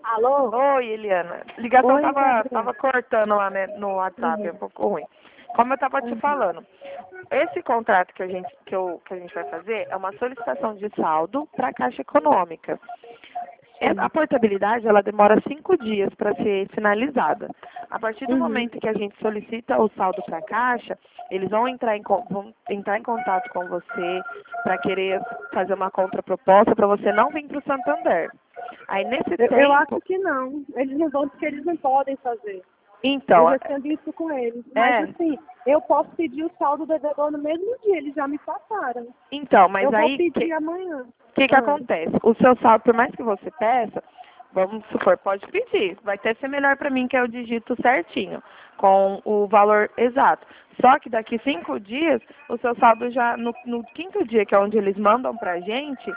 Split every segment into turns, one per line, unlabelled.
Alô?
Oi, Eliana. A ligação
Oi, Gabriela.
tava cortando lá, né, no WhatsApp, é um pouco ruim. Como eu tava te falando, esse contrato que a gente vai fazer é uma solicitação de saldo para a Caixa Econômica. A portabilidade, ela demora 5 dias para ser finalizada. A partir do momento que a gente solicita o saldo para a Caixa, eles vão entrar em contato com você para querer fazer uma contraproposta para você não vir para o Santander. Aí, nesse
Eu acho
tempo...
que não. Eles não vão porque eles não podem fazer.
Então,
Eu já tinha visto com eles. Mas assim, eu posso pedir o saldo do devedor no mesmo dia, eles já me passaram.
então, mas
Eu vou
aí...
pedir amanhã.
O que acontece? O seu saldo, por mais que você peça, vamos supor, pode pedir. Vai até ser melhor para mim que eu digito certinho, com o valor exato. Só que daqui 5 dias, o seu saldo já, no quinto dia, que é onde eles mandam pra gente,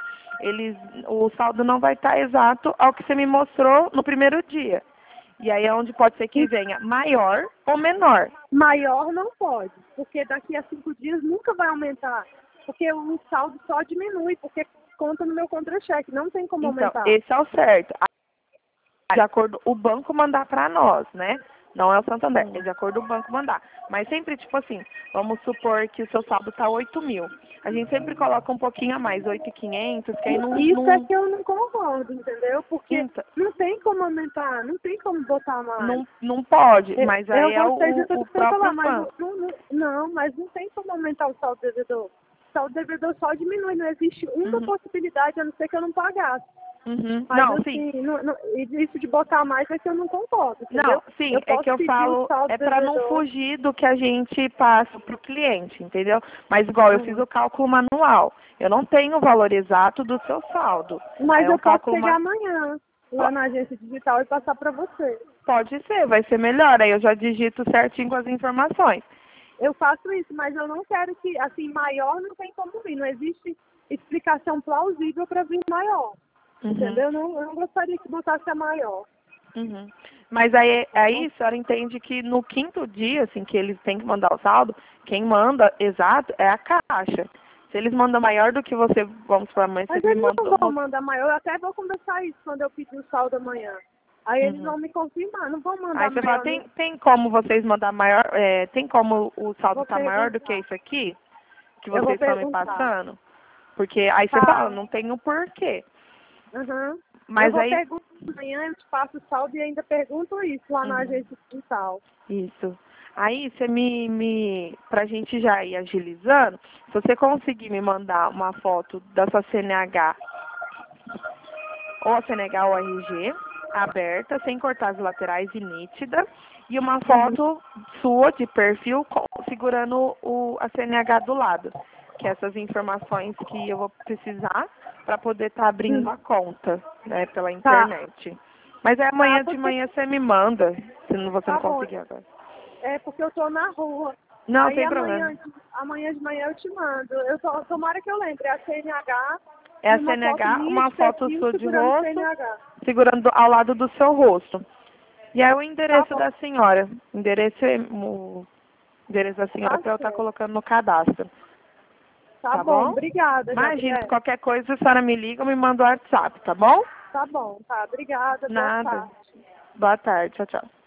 o saldo não vai estar exato ao que você me mostrou no primeiro dia. E aí é onde pode ser que venha maior ou menor.
Maior não pode, porque daqui a 5 dias nunca vai aumentar. Porque o saldo só diminui, porque conta no meu contra-cheque, não tem como
Então,
aumentar.
esse é o certo. De acordo o banco mandar para nós, né? Não é o Santander, é de acordo o banco mandar. Mas sempre, tipo assim, vamos supor que o seu saldo tá 8.000. A gente sempre coloca um pouquinho a mais, 8.500, que aí
Isso é que eu não concordo, entendeu? Porque
então,
não tem como aumentar, não tem como botar mais.
não pode, mas aí
Eu
é
gostei de tudo
o
que você falar,
próprio
mas
banco.
mas não tem como aumentar o saldo devedor. O saldo devedor só diminui, não existe uma
Uhum,
possibilidade, a não ser que eu não pagasse.
uhum.
Mas
Não, sim.
assim, isso de botar mais é que eu não concordo,
Não,
entendeu?
sim,
Eu
é que
posso
eu
pedir o
falo,
saldo
é para não
devedor.
fugir do que a gente passa pro cliente, entendeu? Mas igual eu fiz o cálculo manual, eu não tenho o valor exato do seu saldo.
Mas
É um
eu posso
cálculo
pegar amanhã lá na agência digital e passar para você.
Pode ser, vai ser melhor. Aí eu já digito certinho com as informações.
Eu faço isso, mas eu não quero que, assim, maior não tem como vir. Não existe explicação plausível para vir maior.
Uhum,
Entendeu? Eu não gostaria que botasse a maior.
uhum. Mas aí a senhora entende que no quinto dia, assim, que eles têm que mandar o saldo, quem manda exato é a Caixa. Se eles mandam maior do que você, vamos para amanhã, você
Mas
me
eles não
mandou.
vão mandar maior. Eu até vou conversar isso quando eu pedir o saldo amanhã. Aí eles
Uhum.
vão me confirmar. Não vão
Aí
mandar
você fala,
maior.
tem como vocês mandar maior, tem como o saldo
Vou
estar maior do que
perguntar.
isso aqui? Que
Eu vou
vocês estão me
perguntar.
passando? Porque aí você fala,
Tá.
não tem o porquê.
Uhum. Eu
Mas
vou
aí,
perguntar amanhã, eu te passo o saldo e ainda pergunto isso lá na
uhum.
agência digital.
Isso. Aí você pra gente já ir agilizando, se você conseguir me mandar uma foto da sua CNH, ou a CNH ou a RG, aberta, sem cortar as laterais e nítida, e uma foto sua de perfil segurando a CNH do lado, que é essas informações que eu vou precisar para poder estar abrindo a conta, né, pela
Tá.
internet. Mas é
Tá,
amanhã de
porque
manhã você me manda, se você não
tá bom.
conseguir agora.
É porque eu tô na rua.
Não,
Aí
sem problema.
amanhã de manhã eu te mando. Tomara que eu lembre, é a CNH
É
e
a
uma foto
CNH,
minha
uma
de
foto
perfil
sua de
segurando
rosto,
CNH.
segurando ao lado do seu rosto. E aí o
Tá
endereço
bom,
da senhora. O endereço da senhora
tá
para eu estar
certo.
colocando no cadastro.
Tá
Tá
bom,
bom?
obrigada,
Imagina,
Gabriela.
qualquer coisa a senhora me liga ou me manda o WhatsApp, tá bom?
Tá bom, tá. Obrigada, boa
Nada.
tarde.
Boa tarde. Tchau, tchau.